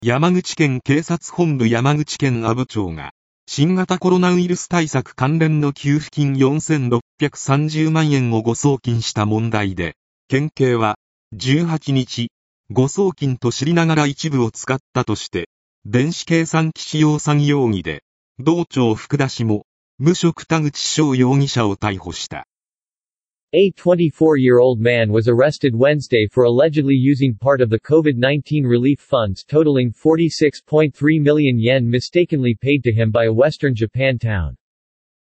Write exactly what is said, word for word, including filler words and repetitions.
山口県警察本部山口県阿武町が、新型コロナウイルス対策関連の給付金よんせんろっぴゃくさんじゅうまんえんを誤送金した問題で、県警はじゅうはちにち、誤送金と知りながら一部を使ったとして、電子計算機使用詐欺容疑で、同町福田市も、無職田口翔容疑者を逮捕した。 A twenty-four-year-old man was arrested Wednesday for allegedly using part of the COVID nineteen relief funds totaling forty-six point three million yen mistakenly paid to him by a western Japan town.